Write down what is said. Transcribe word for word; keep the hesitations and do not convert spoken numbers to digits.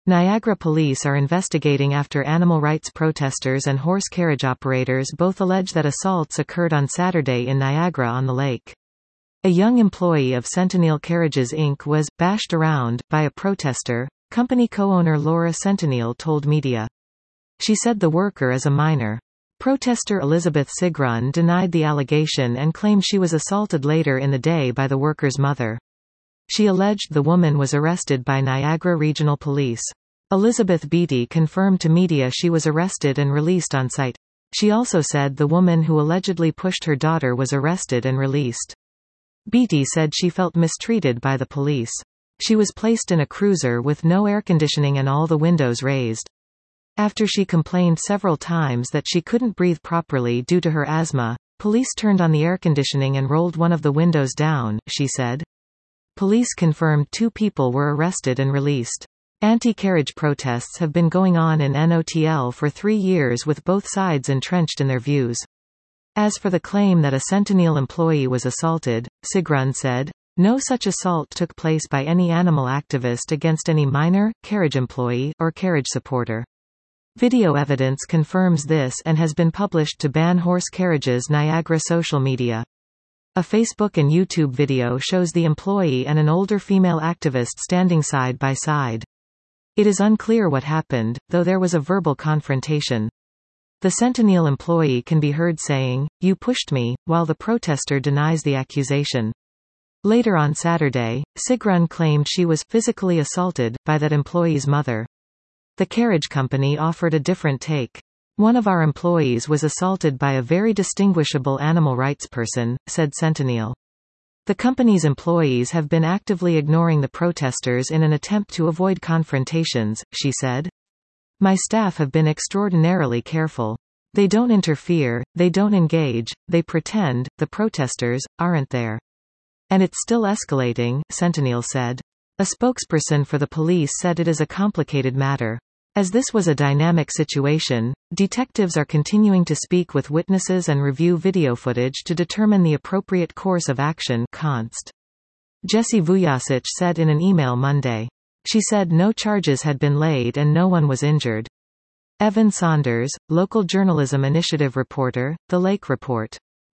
Niagara police are investigating after animal rights protesters and horse carriage operators both allege that assaults occurred on Saturday in Niagara-on-the-Lake. A young employee of Centennial Carriages Incorporated was bashed around by a protester, company co-owner Laura Centennial told media. She said the worker is a minor. Protester Elizabeth Sigrun denied the allegation and claimed she was assaulted later in the day by the worker's mother. She alleged the woman was arrested by Niagara Regional Police. Elizabeth Beatty confirmed to media she was arrested and released on site. She also said the woman who allegedly pushed her daughter was arrested and released. Beatty said she felt mistreated by the police. She was placed in a cruiser with no air conditioning and all the windows raised. After she complained several times that she couldn't breathe properly due to her asthma, police turned on the air conditioning and rolled one of the windows down, she said. Police confirmed two people were arrested and released. Anti-carriage protests have been going on in N O T L for three years with both sides entrenched in their views. As for the claim that a Centennial employee was assaulted, Sigrun said, no such assault took place by any animal activist against any minor, carriage employee, or carriage supporter. Video evidence confirms this and has been published to ban horse carriages. Niagara social media. A Facebook and YouTube video shows the employee and an older female activist standing side by side. It is unclear what happened, though there was a verbal confrontation. The Centennial employee can be heard saying, "You pushed me," while the protester denies the accusation. Later on Saturday, Sigrun claimed she was physically assaulted by that employee's mother. The carriage company offered a different take. One of our employees was assaulted by a very distinguishable animal rights person, said Centennial. The company's employees have been actively ignoring the protesters in an attempt to avoid confrontations, she said. My staff have been extraordinarily careful. They don't interfere, they don't engage, they pretend, the protesters, aren't there. And it's still escalating, Centennial said. A spokesperson for the police said it is a complicated matter. As this was a dynamic situation, detectives are continuing to speak with witnesses and review video footage to determine the appropriate course of action. Const. Jesse Vujasic said in an email Monday. She said no charges had been laid and no one was injured. Evan Saunders, local journalism initiative reporter, The Lake Report.